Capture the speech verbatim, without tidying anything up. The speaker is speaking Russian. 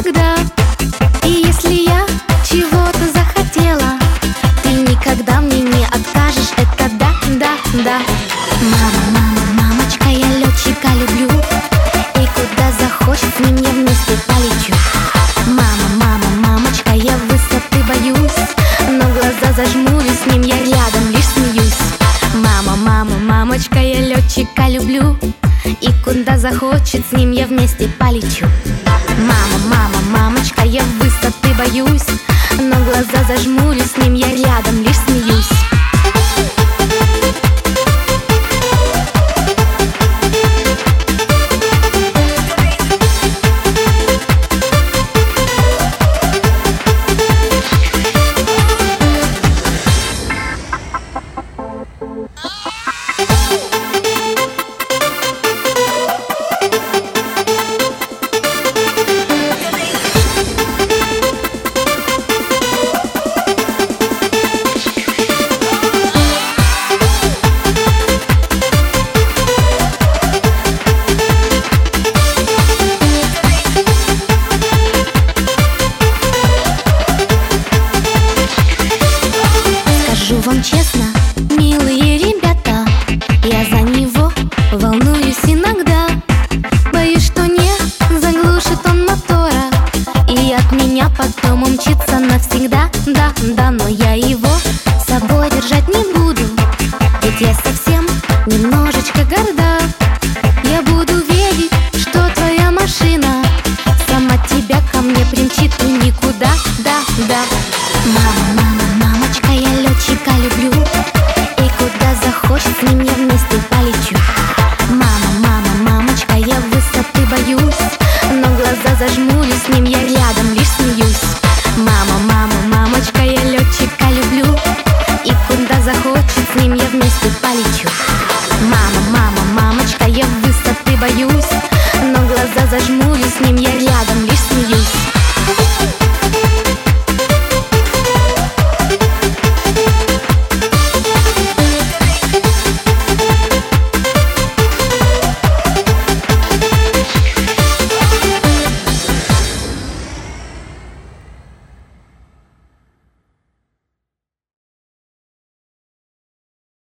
всегда. И если я чего-то захотела, ты никогда мне не откажешь, это да, да, да. Мама, мама, мамочка, я летчика люблю, и куда захочет, с ним я вместе полечу. Мама, мама, мамочка, я высоты боюсь, но глаза зажмурю, с ним я рядом лишь смеюсь. Мама, мама, мамочка, я летчика люблю, и куда захочет, с ним я вместе полечу.